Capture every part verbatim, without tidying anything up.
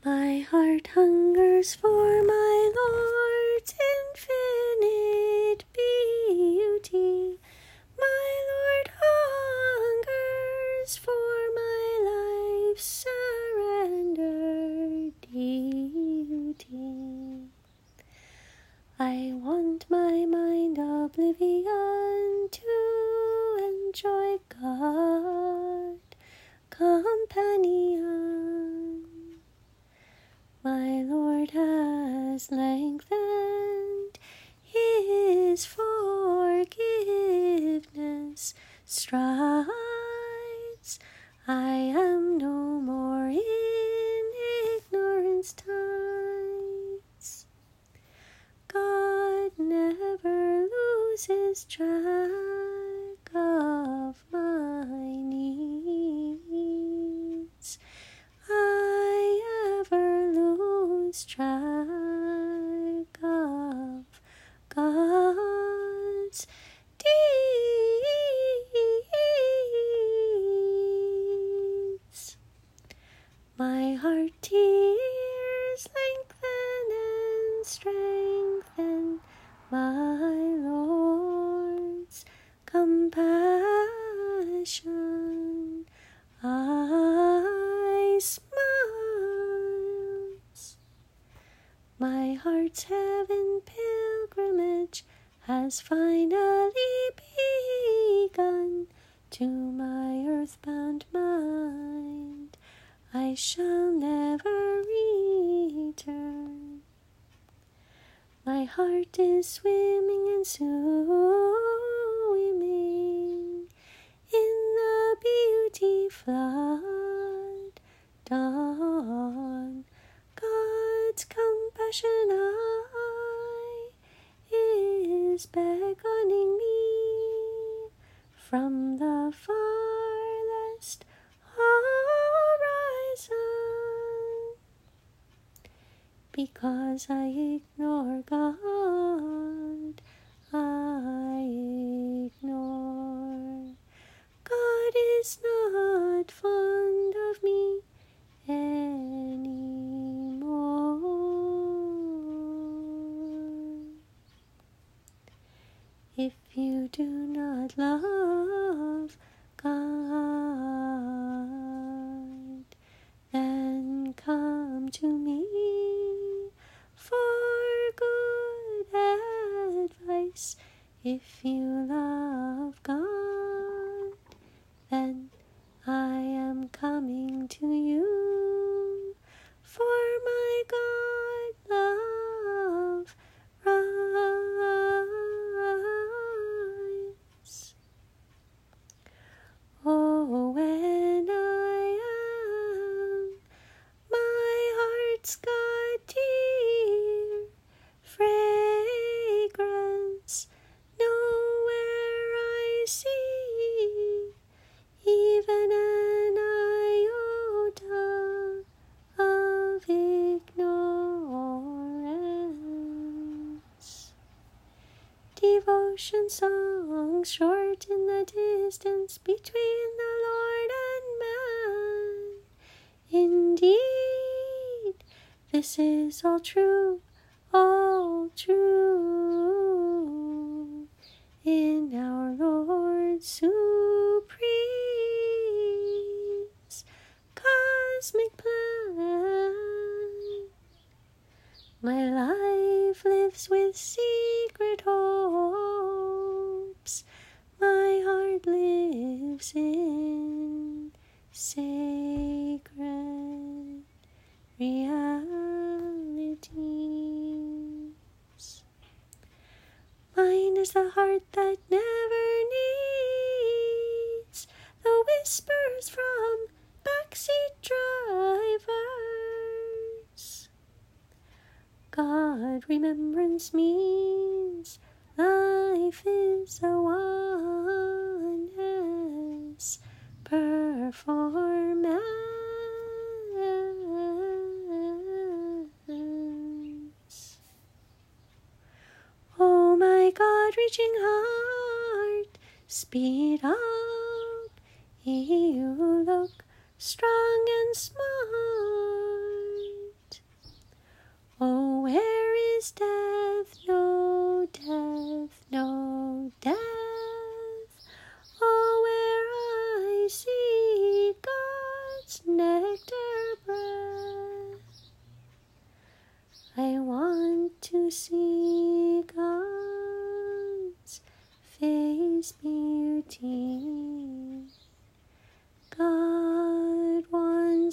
My heart hungers for my Lord's infinite beauty. My Lord hungers for my life's surrendered duty. I want my mind oblivion to enjoy God companion. My Lord has lengthened his forgiveness strides. I am no more in ignorance tides. God never loses track of my needs. I ever lose track of God's deeds. My heart tears lengthen and strengthen my Lord's compassion. I smiles. My heart's heaven pilgrimage has finally begun. To my earthbound mind I shall never return. My heart is swimming and swimming in the beauty flood dawn. God's compassion eye is beckoning me from the farthest horizon. Because I ignore God, I ignore. God is not fond of me anymore. If you do not love God, then come to me for good advice. If you love God, then I am coming to you, for my God love rise. Oh, when I am my heart's God dear fragrance, nowhere I see even an iota of ignorance. Devotion songs short in the distance between the Lord and man. Indeed, this is all true, all true in our Lord's supreme cosmic plan. My life lives with secret hopes. My heart lives in sacred realities. Mine is the heart that never needs the whispers from backseat drivers. God remembrance means life is a oneness performance. Oh my God, reaching heart, speed up, you look strong and smart.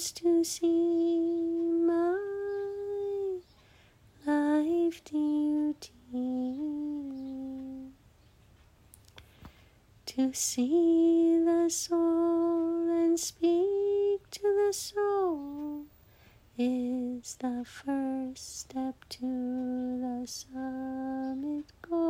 is to see my life duty, to see the soul and speak to the soul is the first step to the summit goal.